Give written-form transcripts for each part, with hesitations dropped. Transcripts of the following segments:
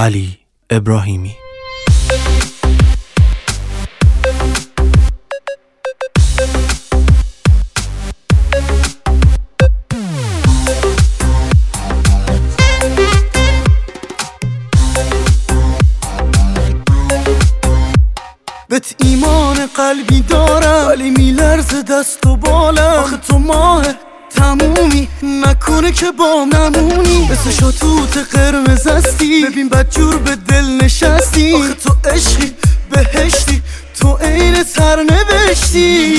علی ابراهیمی. بهت ایمان قلبی دارم ولی میلرزه دست و بالم. آخه تو ماه تمومی، نکنه که با نمونی. مثل شاتوت قرمز هستی، ببین بدجور به دل نشستی. آخه تو عشقی بهشتی، تو عین سرنوشتی.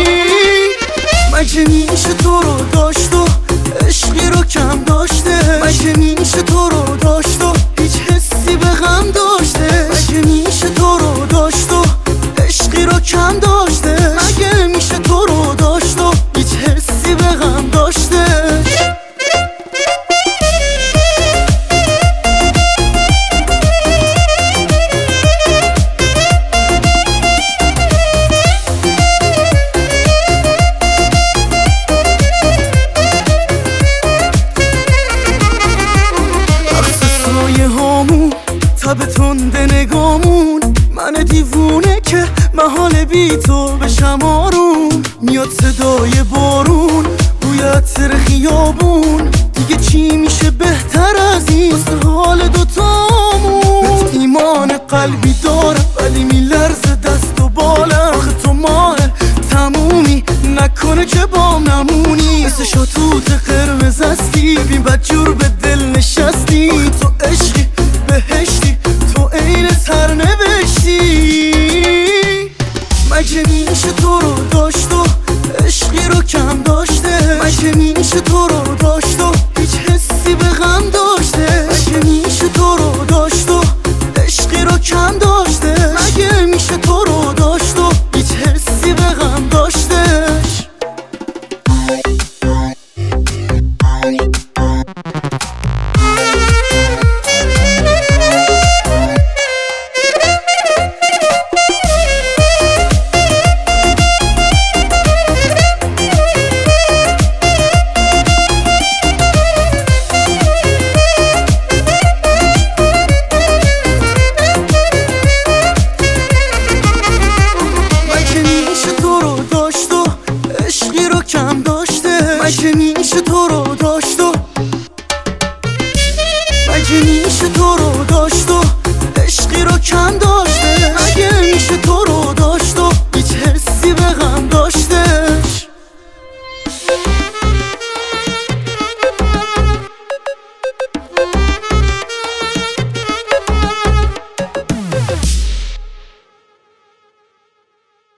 مگه میشه تو رو داشت و عشقی رو کم داشته؟ مگه میشه تو رو داشت و هیچ حسی به غم داشته؟ مگه میشه تو رو داشت و عشقی رو کم داشته؟ مگه میشه تو رو داشت و هیچ حسی به غم داشته؟ تب تنده نگامون، من دیوونه که محال بی تو بشم آروم. میاد صدای بارون، بوی عطر خیابون. دیگه چی میشه بهتر از این واسه حال دوتامون؟ بهت ایمان قلبی دارم ولی میلرزه دست و بالم. آخه تو ماه تمومی، نکنه که با نمونی. مثل شاتوت قرمز هستی، ببین بدجور به دل نشستی. آخه تو عشقی بهشتی، تو عین سرنوشتی. مگه میشه تو رو داشت و عشقی رو کم داشته؟ مگه میشه تو رو